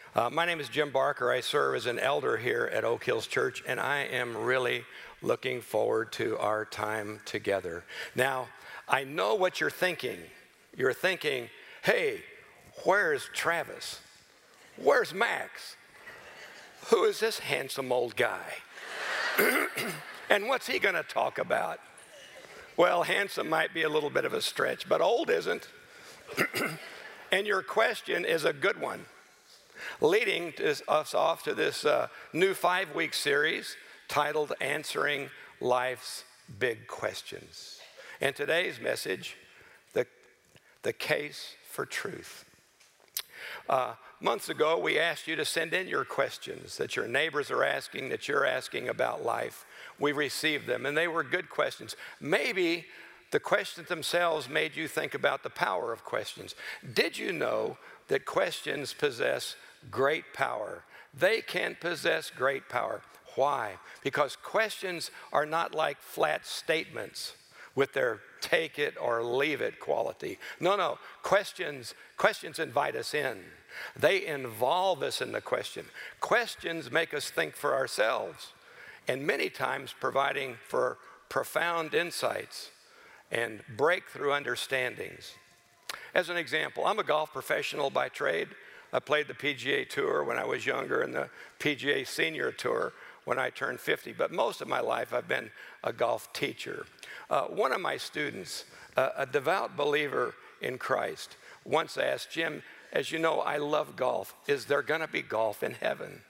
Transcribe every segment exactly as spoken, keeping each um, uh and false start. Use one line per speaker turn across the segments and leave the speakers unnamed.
Uh, my name is Jim Barker. I serve as an elder here at Oak Hills Church, and I am really looking forward to our time together. Now, I know what you're thinking. You're thinking, hey, where's Travis? Where's Max? Who is this handsome old guy? And what's he going to talk about? Well, handsome might be a little bit of a stretch, but old isn't. And your question is a good one, leading us off to this uh, new five-week series titled Answering Life's Big Questions. And today's message, the, the case for truth. Uh, months ago, we asked you to send in your questions that your neighbors are asking, that you're asking about life. We received them, and they were good questions. Maybe the questions themselves made you think about the power of questions. Did you know that questions possess great power? They can possess great power. Why? Because questions are not like flat statements with their take it or leave it quality. No, no, questions, questions invite us in. They involve us in the question. Questions make us think for ourselves, and many times providing for profound insights and breakthrough understandings. As an example, I'm a golf professional by trade. I played the P G A Tour when I was younger and the P G A Senior Tour when I turned fifty, but most of my life I've been a golf teacher. Uh, one of my students, uh, a devout believer in Christ, once asked, Jim, as you know, I love golf. Is there going to be golf in heaven?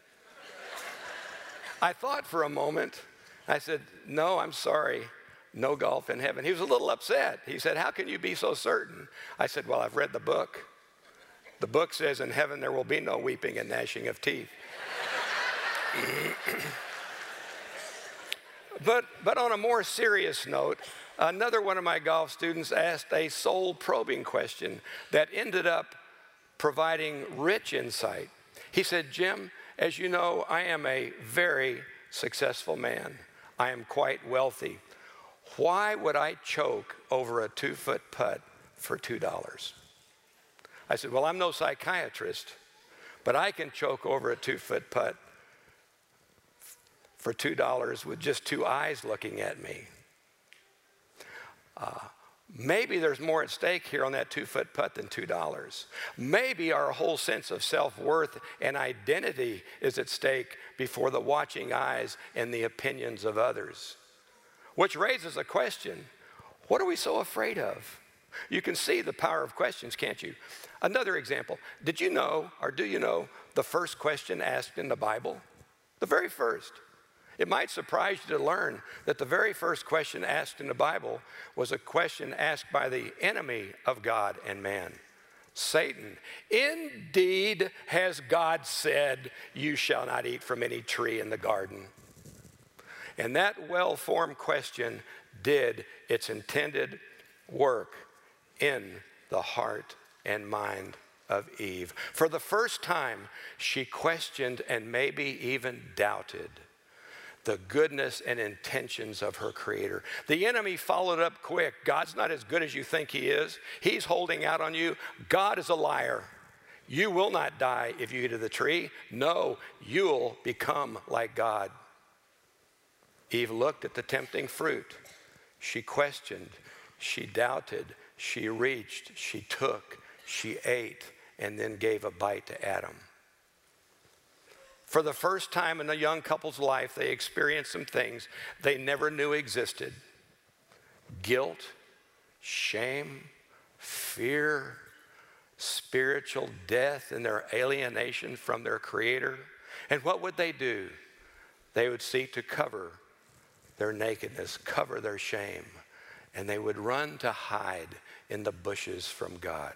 I thought for a moment. I said, no, I'm sorry. No golf in heaven. He was a little upset. He said, how can you be so certain? I said, well, I've read the book. The book says in heaven there will be no weeping and gnashing of teeth. but, but on a more serious note, another one of my golf students asked a soul-probing question that ended up providing rich insight. He said, Jim, as you know, I am a very successful man. I am quite wealthy. Why would I choke over a two-foot putt for two dollars? I said, well, I'm no psychiatrist, but I can choke over a two-foot putt for two dollars with just two eyes looking at me. Uh, maybe there's more at stake here on that two-foot putt than two dollars. Maybe our whole sense of self-worth and identity is at stake before the watching eyes and the opinions of others. Which raises a question, what are we so afraid of? You can see the power of questions, can't you? Another example, did you know, or do you know, the first question asked in the Bible? The very first. It might surprise you to learn that the very first question asked in the Bible was a question asked by the enemy of God and man, Satan. Indeed, has God said, you shall not eat from any tree in the garden? And that well-formed question did its intended work in the heart and mind of Eve. For the first time, she questioned and maybe even doubted the goodness and intentions of her Creator. The enemy followed up quick. God's not as good as you think He is. He's holding out on you. God is a liar. You will not die if you eat of the tree. No, you'll become like God. Eve looked at the tempting fruit. She questioned, she doubted, she reached, she took, she ate, and then gave a bite to Adam. For the first time in a young couple's life, they experienced some things they never knew existed. Guilt, shame, fear, spiritual death and their alienation from their Creator. And what would they do? They would seek to cover their nakedness, cover their shame, and they would run to hide in the bushes from God.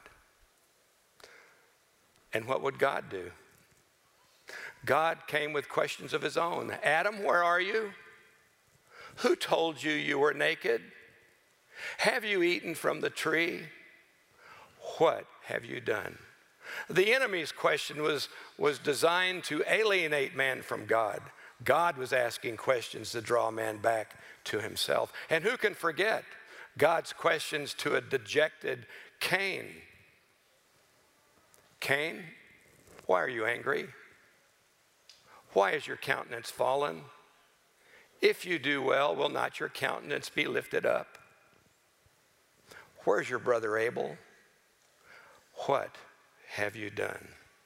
And what would God do? God came with questions of His own. Adam, where are you? Who told you you were naked? Have you eaten from the tree? What have you done? The enemy's question was, was designed to alienate man from God. God was asking questions to draw man back to Himself. And who can forget God's questions to a dejected Cain? Cain, Why are you angry? Why is your countenance fallen? If you do well, will not your countenance be lifted up? Where's your brother Abel? What have you done?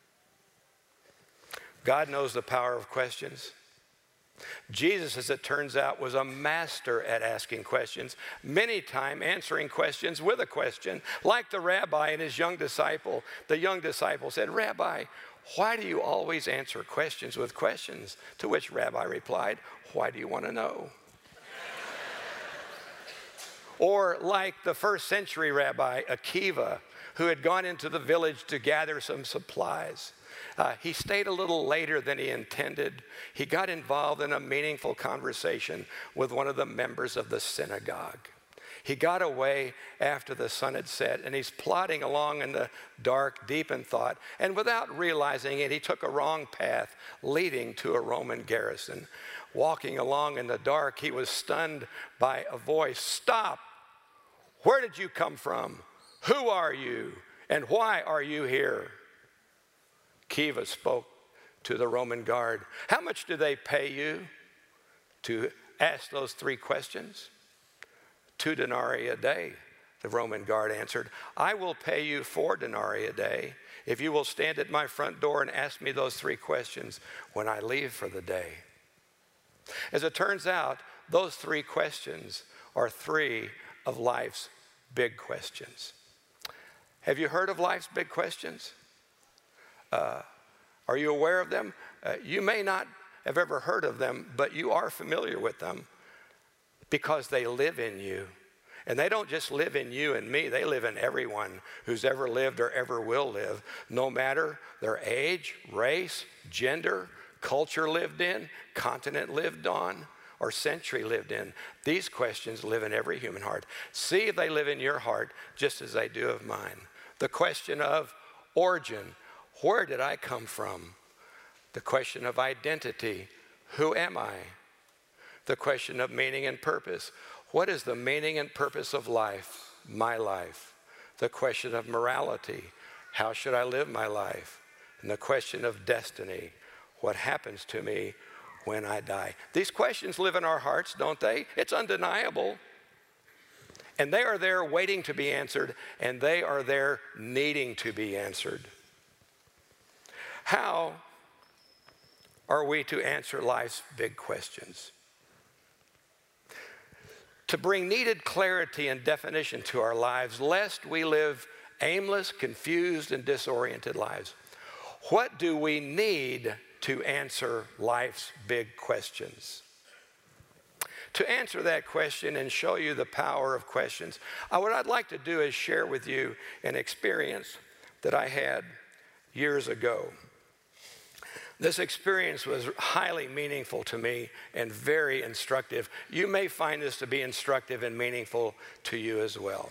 God knows the power of questions. Jesus, as it turns out, was a master at asking questions, many times answering questions with a question, like the rabbi and his young disciple. The young disciple said, Rabbi, why do you always answer questions with questions? To which Rabbi replied, why do you want to know? Or like the first century rabbi, Akiva, who had gone into the village to gather some supplies. Uh, he stayed a little later than he intended. He got involved in a meaningful conversation with one of the members of the synagogue. He got away after the sun had set, and he's plodding along in the dark, deep in thought. And without realizing it, he took a wrong path leading to a Roman garrison. Walking along in the dark, he was stunned by a voice, "Stop! Where did you come from? Who are you? And why are you here?" Kiva spoke to the Roman guard. How much do they pay you to ask those three questions? Two denarii a day, the Roman guard answered. I will pay you four denarii a day if you will stand at my front door and ask me those three questions when I leave for the day. As it turns out, those three questions are three of life's big questions. Have you heard of life's big questions? Uh, are you aware of them? Uh, you may not have ever heard of them, but you are familiar with them because they live in you. And they don't just live in you and me, they live in everyone who's ever lived or ever will live, no matter their age, race, gender, culture lived in, continent lived on, or century lived in. These questions live in every human heart. See if they live in your heart just as they do of mine. The question of origin, where did I come from? The question of identity, who am I? The question of meaning and purpose, what is the meaning and purpose of life, my life? The question of morality, how should I live my life? And the question of destiny, what happens to me when I die? These questions live in our hearts, don't they? It's undeniable. And they are there waiting to be answered, and they are there needing to be answered. How are we to answer life's big questions? To bring needed clarity and definition to our lives, lest we live aimless, confused, and disoriented lives. What do we need to answer life's big questions? To answer that question and show you the power of questions, uh, what I'd like to do is share with you an experience that I had years ago. This experience was highly meaningful to me and very instructive. You may find this to be instructive and meaningful to you as well.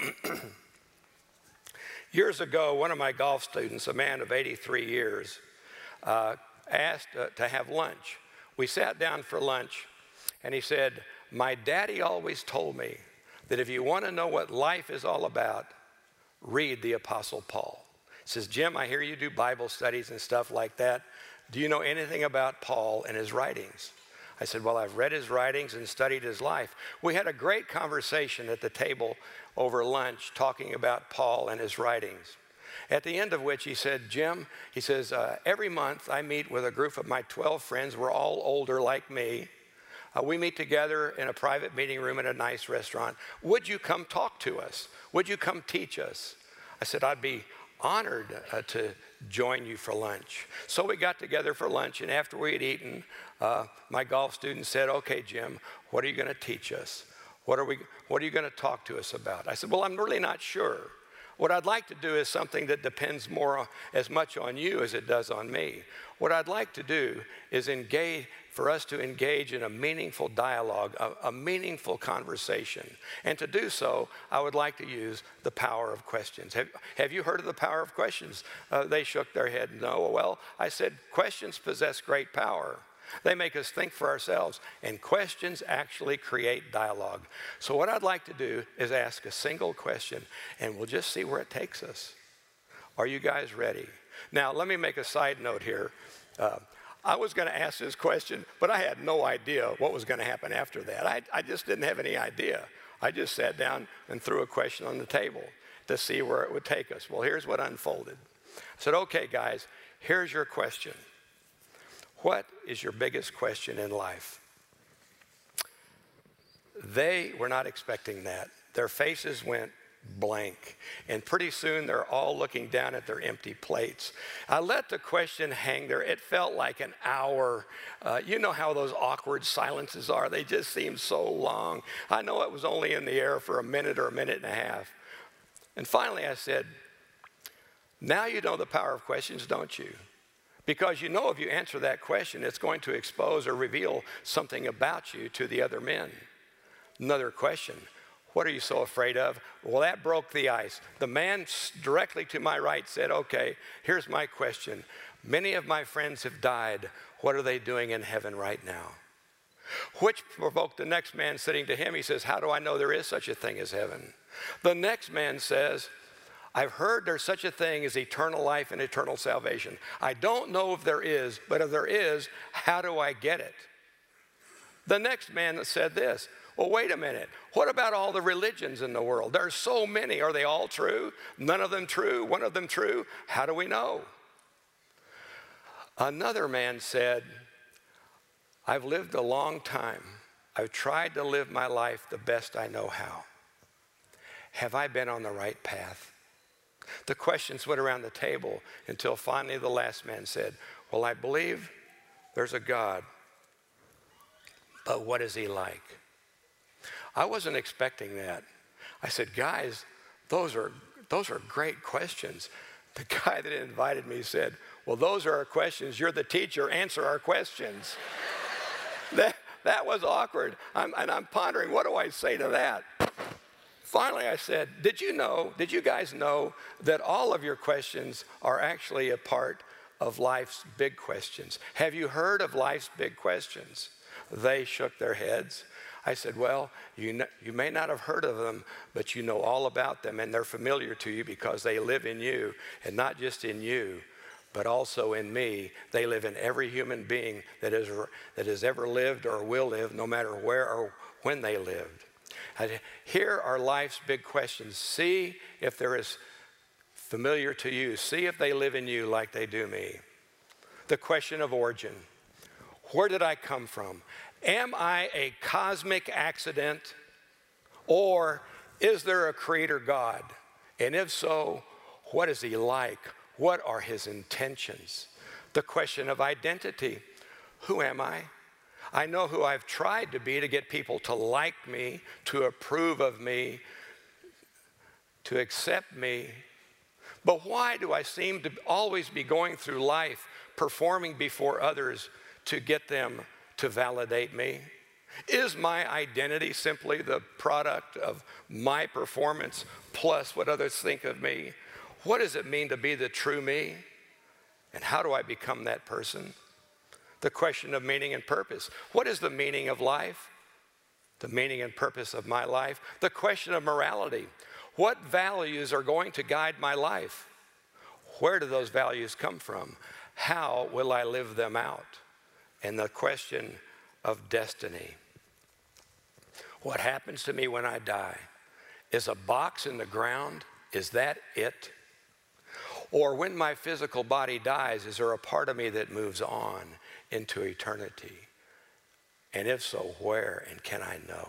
Years ago, one of my golf students, a man of eighty-three years, uh, asked uh, to have lunch. We sat down for lunch, and he said, my daddy always told me that if you want to know what life is all about, read the Apostle Paul. He says, Jim, I hear you do Bible studies and stuff like that. Do you know anything about Paul and his writings? I said, well, I've read his writings and studied his life. We had a great conversation at the table over lunch talking about Paul and his writings. At the end of which he said, Jim, he says, uh, every month I meet with a group of my twelve friends. We're all older like me. Uh, we meet together in a private meeting room at a nice restaurant. Would you come talk to us? Would you come teach us? I said, I'd be honored uh, to join you for lunch. So we got together for lunch, and after we had eaten, uh, my golf student said, okay, Jim, what are you going to teach us? What are we, what are you going to talk to us about? I said, well, I'm really not sure. What I'd like to do is something that depends more as much on you as it does on me. What I'd like to do is engage, for us to engage in a meaningful dialogue, a, a meaningful conversation. And to do so, I would like to use the power of questions. Have, have you heard of the power of questions? Uh, they shook their head, no. Well, I said, questions possess great power. They make us think for ourselves, and questions actually create dialogue. So what I'd like to do is ask a single question, and we'll just see where it takes us. Are you guys ready? Now, let me make a side note here. Uh, I was going to ask this question, but I had no idea what was going to happen after that. I, I just didn't have any idea. I just sat down and threw a question on the table to see where it would take us. Well, here's what unfolded. I said, okay, guys, here's your question. What is your biggest question in life? They were not expecting that. Their faces went blank. And pretty soon they're all looking down at their empty plates. I let the question hang there. It felt like an hour. Uh, you know how those awkward silences are. They just seem so long. I know it was only in the air for a minute or a minute and a half. And finally I said, now you know the power of questions, don't you? Because you know if you answer that question, it's going to expose or reveal something about you to the other men. Another question. What are you so afraid of? Well, that broke the ice. The man directly to my right said, okay, here's my question. Many of my friends have died. What are they doing in heaven right now? Which provoked the next man sitting to him. He says, how do I know there is such a thing as heaven? The next man says, I've heard there's such a thing as eternal life and eternal salvation. I don't know if there is, but if there is, how do I get it? The next man said this, well, wait a minute. What about all the religions in the world? There are so many. Are they all true? None of them true? One of them true? How do we know? Another man said, I've lived a long time. I've tried to live my life the best I know how. Have I been on the right path? The questions went around the table until finally the last man said, well, I believe there's a God, but what is he like? I wasn't expecting that. I said, guys, those are, those are great questions. The guy that invited me said, well, those are our questions. You're the teacher. Answer our questions. that, that was awkward. I'm, and I'm pondering, what do I say to that? Finally, I said, did you know, did you guys know that all of your questions are actually a part of life's big questions? Have you heard of life's big questions? They shook their heads. I said, well, you, know, you may not have heard of them, but you know all about them, and they're familiar to you because they live in you, and not just in you, but also in me. They live in every human being that, is, that has ever lived or will live, no matter where or when they lived. And here are life's big questions. See if they're as familiar to you. See if they live in you like they do me. The question of origin. Where did I come from? Am I a cosmic accident, or is there a creator God? And if so, what is he like? What are his intentions? The question of identity. Who am I? I know who I've tried to be to get people to like me, to approve of me, to accept me. But why do I seem to always be going through life performing before others to get them to validate me? Is my identity simply the product of my performance plus what others think of me? What does it mean to be the true me? And how do I become that person? The question of meaning and purpose. What is the meaning of life? The meaning and purpose of my life. The question of morality. What values are going to guide my life? Where do those values come from? How will I live them out? And the question of destiny. What happens to me when I die? Is a box in the ground, is that it? Or when my physical body dies, is there a part of me that moves on into eternity? And if so, where and can I know?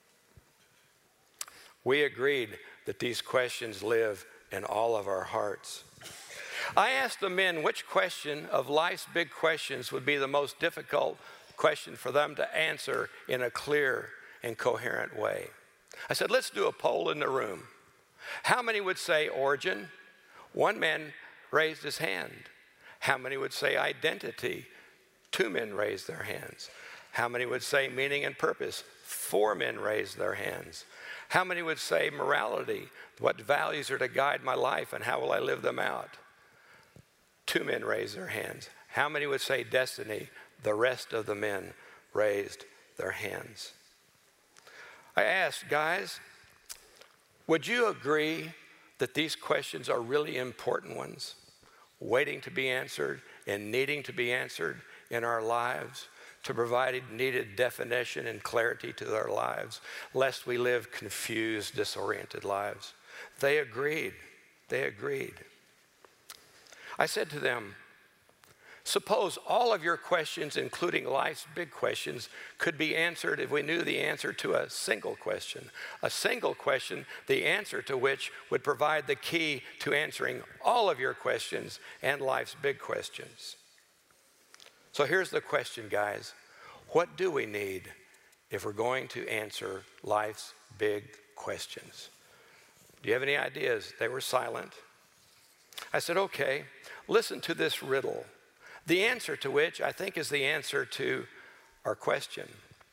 We agreed that these questions live in all of our hearts. I asked the men which question of life's big questions would be the most difficult question for them to answer in a clear and coherent way. I said, let's do a poll in the room. How many would say origin? One man raised his hand. How many would say identity? Two men raised their hands. How many would say meaning and purpose? Four men raised their hands. How many would say morality? What values are to guide my life and how will I live them out? Two men raised their hands. How many would say destiny? The rest of the men raised their hands. I asked, guys, would you agree that these questions are really important ones? waiting to be answered and needing to be answered in our lives, to provide needed definition and clarity to our lives, lest we live confused, disoriented lives. They agreed. They agreed. I said to them, suppose all of your questions, including life's big questions, could be answered if we knew the answer to a single question. A single question, the answer to which would provide the key to answering all of your questions and life's big questions. So here's the question, guys. What do we need if we're going to answer life's big questions? Do you have any ideas? They were silent. I said, okay, listen to this riddle, the answer to which I think is the answer to our question.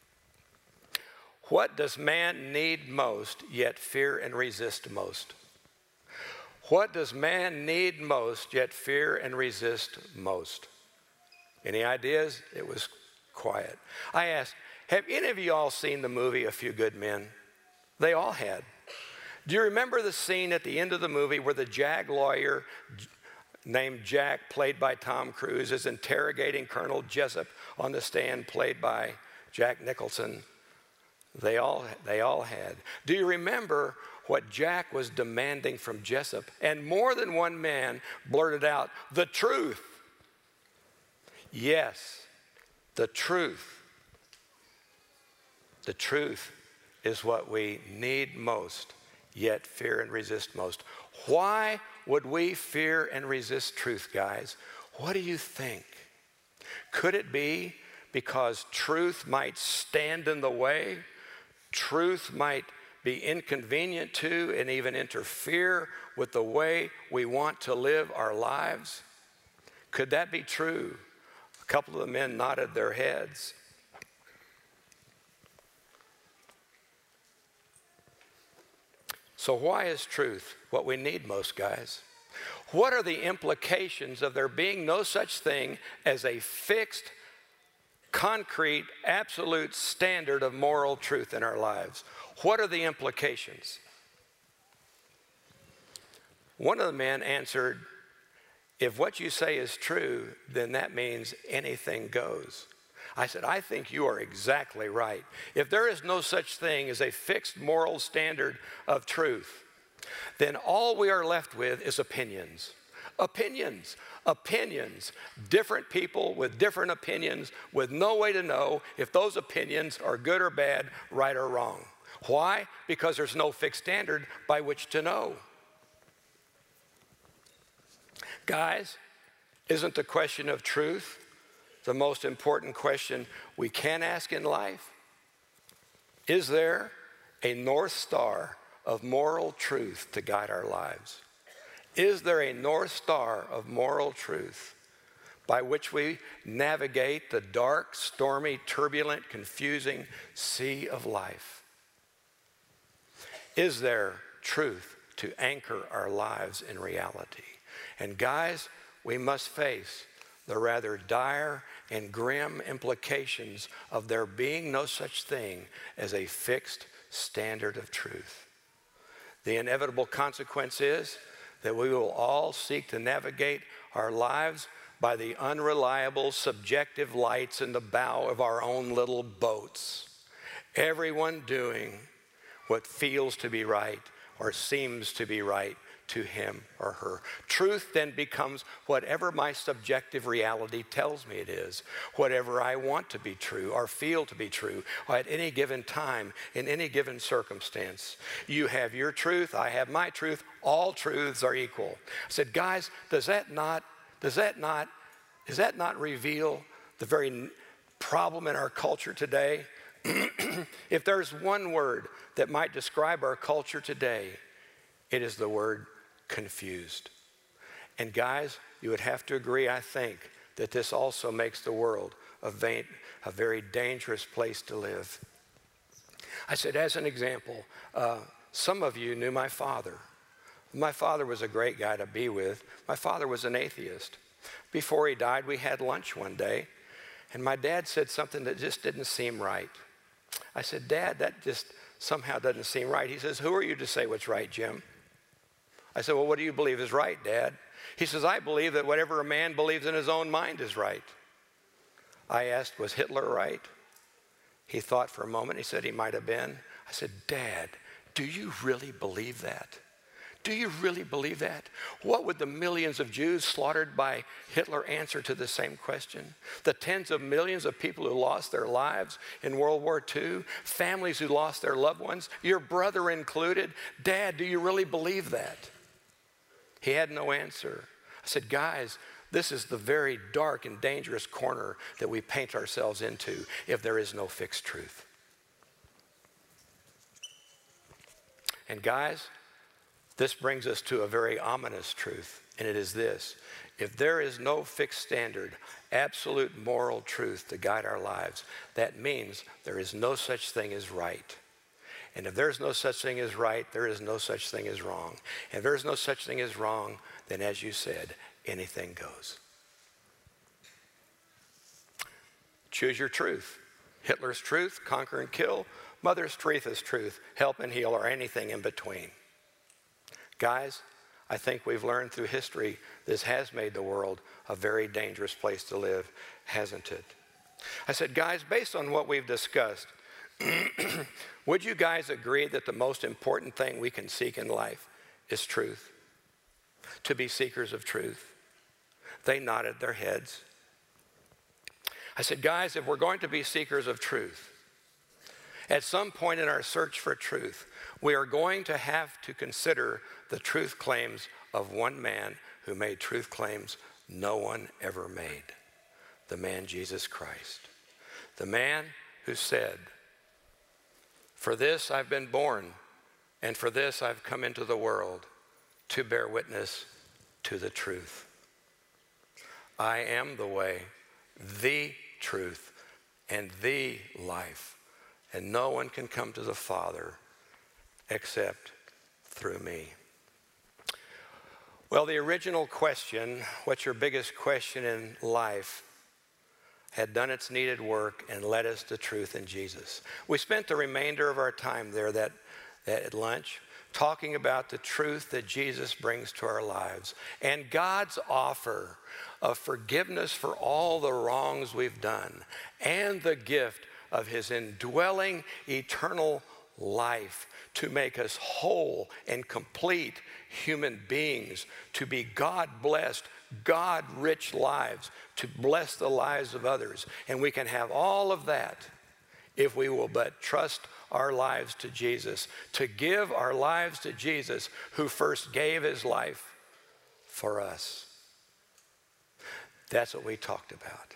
What does man need most, yet fear and resist most? What does man need most, yet fear and resist most? Any ideas? It was quiet. I asked, have any of you all seen the movie A Few Good Men? They all had. Do you remember the scene at the end of the movie where the JAG lawyer named Jack, played by Tom Cruise, is interrogating Colonel Jessup on the stand, played by Jack Nicholson? They all, they all had. Do you remember what Jack was demanding from Jessup? And more than one man blurted out, the truth. Yes, the truth. The truth is what we need most, yet fear and resist most. Why would we fear and resist truth, guys? What do you think? Could it be because truth might stand in the way? Truth might be inconvenient to and even interfere with the way we want to live our lives? Could that be true? A couple of the men nodded their heads. So why is truth what we need most, guys? What are the implications of there being no such thing as a fixed, concrete, absolute standard of moral truth in our lives? What are the implications? One of the men answered, if what you say is true, then that means anything goes. I said, I think you are exactly right. If there is no such thing as a fixed moral standard of truth, then all we are left with is opinions. Opinions, opinions, different people with different opinions with no way to know if those opinions are good or bad, right or wrong. Why? Because there's no fixed standard by which to know. Guys, isn't the question of truth the most important question we can ask in life? Is there a North Star of moral truth to guide our lives? Is there a North Star of moral truth by which we navigate the dark, stormy, turbulent, confusing sea of life? Is there truth to anchor our lives in reality? And guys, we must face the rather dire and grim implications of there being no such thing as a fixed standard of truth. The inevitable consequence is that we will all seek to navigate our lives by the unreliable, subjective lights in the bow of our own little boats. Everyone doing what feels to be right or seems to be right to him or her. Truth then becomes whatever my subjective reality tells me it is, whatever I want to be true or feel to be true at any given time, in any given circumstance. You have your truth, I have my truth, all truths are equal. I said, guys, does that not, does that not, does that not reveal the very problem in our culture today? If there's one word that might describe our culture today, it is the word confused. And guys, you would have to agree, I think, that this also makes the world a, vain, a very dangerous place to live. I said, as an example, uh, some of you knew my father. My father was a great guy to be with. My father was an atheist. Before he died, we had lunch one day, and my dad said something that just didn't seem right. I said, Dad, that just somehow doesn't seem right. He says, who are you to say what's right, Jim? I said, well, what do you believe is right, Dad? He says, I believe that whatever a man believes in his own mind is right. I asked, was Hitler right? He thought for a moment. He said he might have been. I said, Dad, do you really believe that? Do you really believe that? What would the millions of Jews slaughtered by Hitler answer to the same question? The tens of millions of people who lost their lives in World War Two, families who lost their loved ones, your brother included. Dad, do you really believe that? He had no answer. I said, guys, this is the very dark and dangerous corner that we paint ourselves into if there is no fixed truth. And guys, this brings us to a very ominous truth, and it is this. If there is no fixed standard, absolute moral truth to guide our lives, that means there is no such thing as right. And if there's no such thing as right, there is no such thing as wrong. And if there's no such thing as wrong, then as you said, anything goes. Choose your truth. Hitler's truth, conquer and kill. Mother Teresa's truth, help and heal, or anything in between. Guys, I think we've learned through history this has made the world a very dangerous place to live, hasn't it? I said, guys, based on what we've discussed, would you guys agree that the most important thing we can seek in life is truth? To be seekers of truth? They nodded their heads. I said, guys, if we're going to be seekers of truth, at some point in our search for truth, we are going to have to consider the truth claims of one man who made truth claims no one ever made, the man Jesus Christ. The man who said, for this I've been born, and for this I've come into the world, to bear witness to the truth. I am the way, the truth, and the life, and no one can come to the Father except through me. Well, the original question, what's your biggest question in life, had done its needed work and led us to truth in Jesus. We spent the remainder of our time there that, that at lunch talking about the truth that Jesus brings to our lives and God's offer of forgiveness for all the wrongs we've done and the gift of his indwelling eternal life to make us whole and complete human beings, to be God-blessed, God-rich lives, to bless the lives of others. And we can have all of that if we will but trust our lives to Jesus, to give our lives to Jesus, who first gave his life for us. That's what we talked about.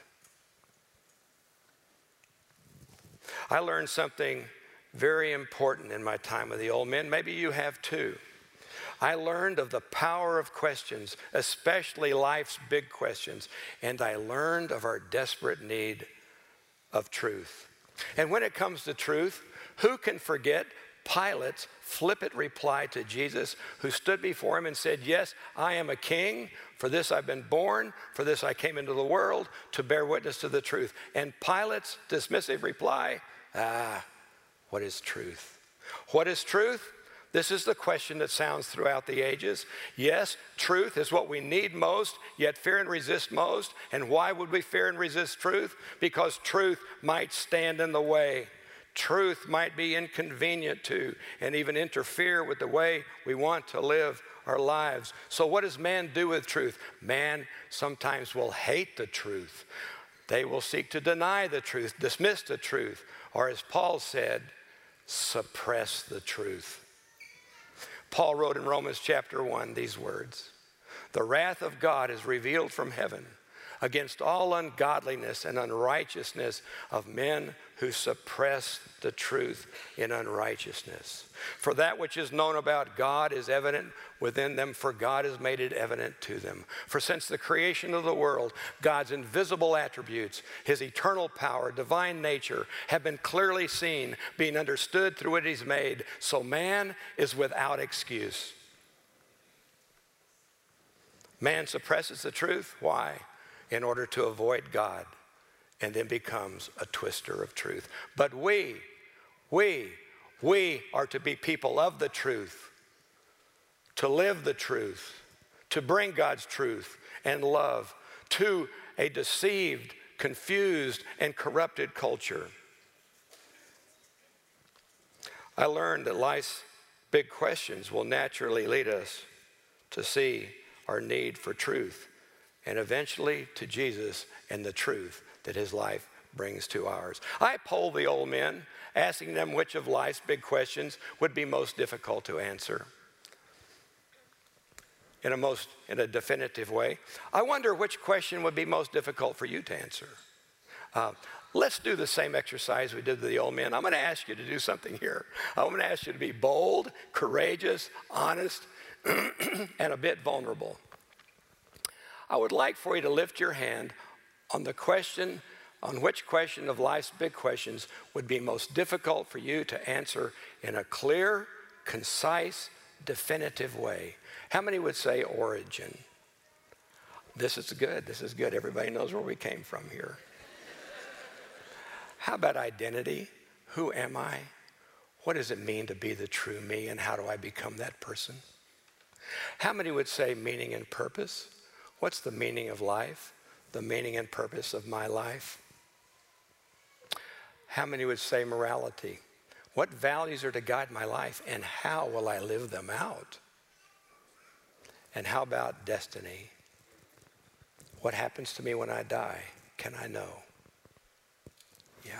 I learned something very important in my time with the old men. Maybe you have too. I learned of the power of questions, especially life's big questions, and I learned of our desperate need of truth. And when it comes to truth, who can forget Pilate's flippant reply to Jesus, who stood before him and said, yes, I am a king. For this I've been born. For this I came into the world, to bear witness to the truth. And Pilate's dismissive reply, ah, what is truth? What is truth? This is the question that sounds throughout the ages. Yes, truth is what we need most, yet fear and resist most. And why would we fear and resist truth? Because truth might stand in the way. Truth might be inconvenient to and even interfere with the way we want to live our lives. So what does man do with truth? Man sometimes will hate the truth. They will seek to deny the truth, dismiss the truth, or as Paul said, suppress the truth. Paul wrote in Romans chapter one these words, the wrath of God is revealed from heaven against all ungodliness and unrighteousness of men who suppress the truth in unrighteousness. For that which is known about God is evident within them, for God has made it evident to them. For since the creation of the world, God's invisible attributes, his eternal power, divine nature, have been clearly seen, being understood through what he's made. So man is without excuse. Man suppresses the truth. Why? In order to avoid God, and then becomes a twister of truth. But we, we, we are to be people of the truth, to live the truth, to bring God's truth and love to a deceived, confused, and corrupted culture. I learned that life's big questions will naturally lead us to see our need for truth and eventually to Jesus and the truth that his life brings to ours. I polled the old men, asking them which of life's big questions would be most difficult to answer in a most in a definitive way. I wonder which question would be most difficult for you to answer. Uh, let's do the same exercise we did to the old men. I'm going to ask you to do something here. I'm going to ask you to be bold, courageous, honest, and a bit vulnerable. I would like for you to lift your hand on the question, on which question of life's big questions would be most difficult for you to answer in a clear, concise, definitive way. How many would say origin? This is good. This is good. Everybody knows where we came from here. How about identity? Who am I? What does it mean to be the true me, and how do I become that person? How many would say meaning and purpose? What's the meaning of life? The meaning and purpose of my life? How many would say morality? What values are to guide my life, and how will I live them out? And how about destiny? What happens to me when I die? Can I know? Yeah.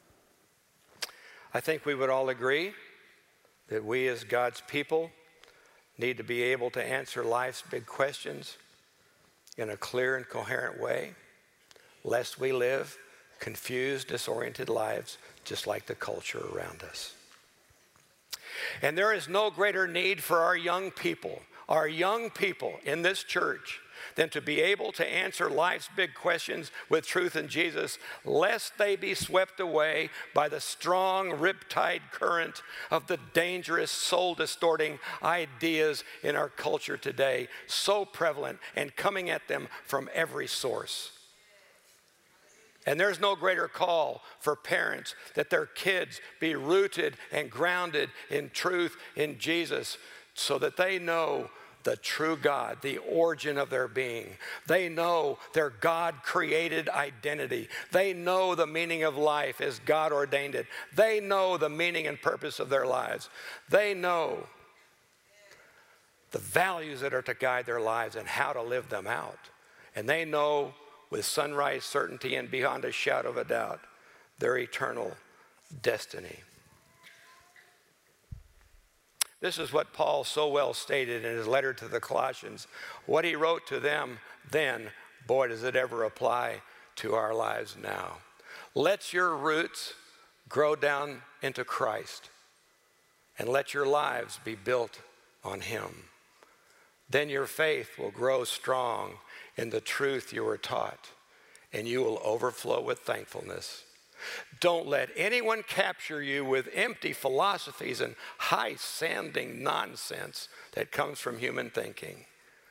I think we would all agree that we as God's people need to be able to answer life's big questions in a clear and coherent way, lest we live confused, disoriented lives just like the culture around us. And there is no greater need for our young people, our young people in this church, than to be able to answer life's big questions with truth in Jesus, lest they be swept away by the strong, riptide current of the dangerous, soul-distorting ideas in our culture today, so prevalent and coming at them from every source. And there's no greater call for parents that their kids be rooted and grounded in truth in Jesus, so that they know the true God, the origin of their being. They know their God-created identity. They know the meaning of life as God ordained it. They know the meaning and purpose of their lives. They know the values that are to guide their lives and how to live them out. And they know with sunrise certainty and beyond a shadow of a doubt their eternal destiny. This is what Paul so well stated in his letter to the Colossians. What he wrote to them then, boy, does it ever apply to our lives now. Let your roots grow down into Christ, and let your lives be built on him. Then your faith will grow strong in the truth you were taught, and you will overflow with thankfulness. Don't let anyone capture you with empty philosophies and high-sounding nonsense that comes from human thinking,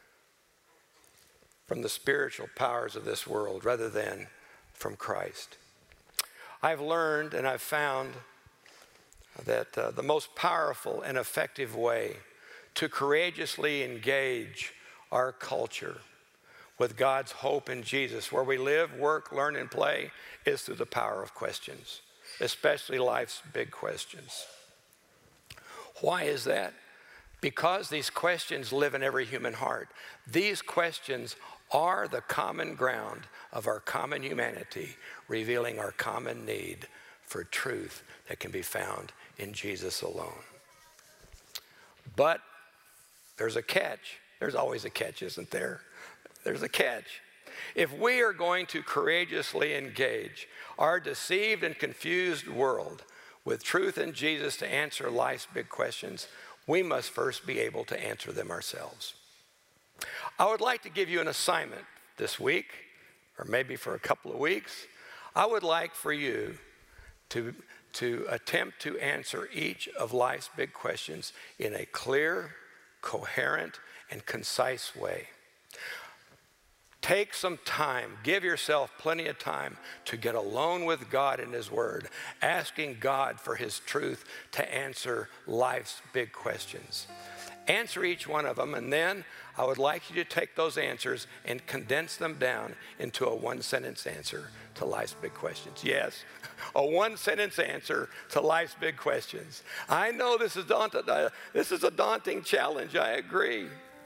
from the spiritual powers of this world, rather than from Christ. I've learned and I've found that uh, the most powerful and effective way to courageously engage our culture with God's hope in Jesus, where we live, work, learn, and play, is through the power of questions, especially life's big questions. Why is that? Because these questions live in every human heart. These questions are the common ground of our common humanity, revealing our common need for truth that can be found in Jesus alone. But there's a catch. There's always a catch, isn't there? There's a catch. If we are going to courageously engage our deceived and confused world with truth in Jesus to answer life's big questions, we must first be able to answer them ourselves. I would like to give you an assignment this week, or maybe for a couple of weeks. I would like for you to, to attempt to answer each of life's big questions in a clear, coherent, and concise way. Take some time, give yourself plenty of time to get alone with God and his word, asking God for his truth to answer life's big questions. Answer each one of them, and then I would like you to take those answers and condense them down into a one-sentence answer to life's big questions. Yes, a one-sentence answer to life's big questions. I know this is, daunting, uh, this is a daunting challenge, I agree.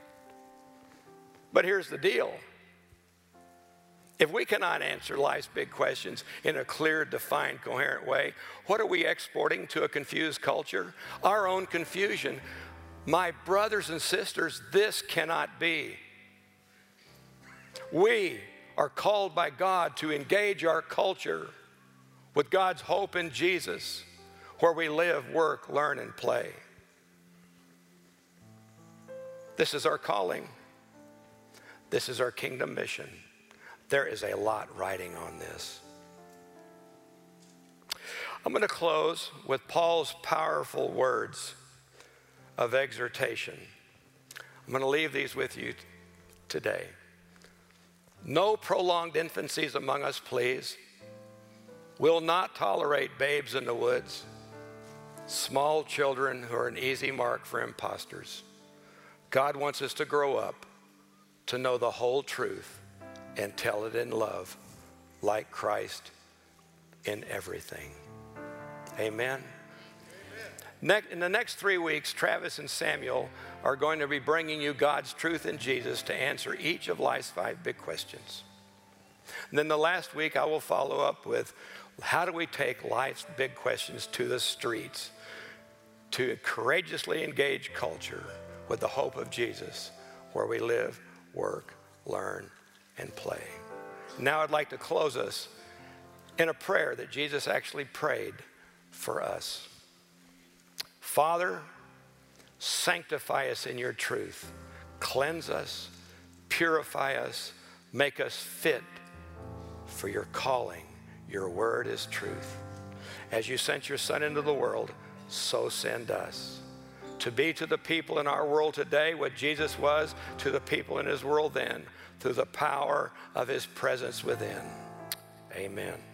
But here's the deal. If we cannot answer life's big questions in a clear, defined, coherent way, what are we exporting to a confused culture? Our own confusion. My brothers and sisters, this cannot be. We are called by God to engage our culture with God's hope in Jesus, where we live, work, learn, and play. This is our calling. This is our kingdom mission. There is a lot riding on this. I'm going to close with Paul's powerful words of exhortation. I'm going to leave these with you t- today. No prolonged infancies among us, please. We'll not tolerate babes in the woods, small children who are an easy mark for imposters. God wants us to grow up to know the whole truth and tell it in love, like Christ in everything. Amen. In the next three weeks, Travis and Samuel are going to be bringing you God's truth in Jesus to answer each of life's five big questions. And then the last week, I will follow up with how do we take life's big questions to the streets to courageously engage culture with the hope of Jesus, where we live, work, learn, and play. Now I'd like to close us in a prayer that Jesus actually prayed for us. Father, sanctify us in your truth. Cleanse us, purify us, make us fit for your calling. Your word is truth. As you sent your Son into the world, so send us. To be to the people in our world today what Jesus was to the people in his world then, through the power of his presence within. Amen.